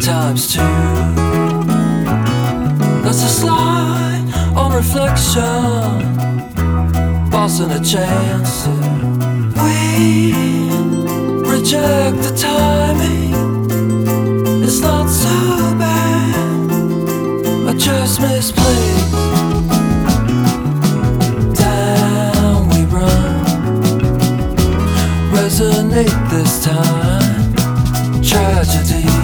times 2. That's a slide on reflection, passing a chance to reject the timing. It's not so bad, I just misplaced. Down we run, resonate this time. Tragedy.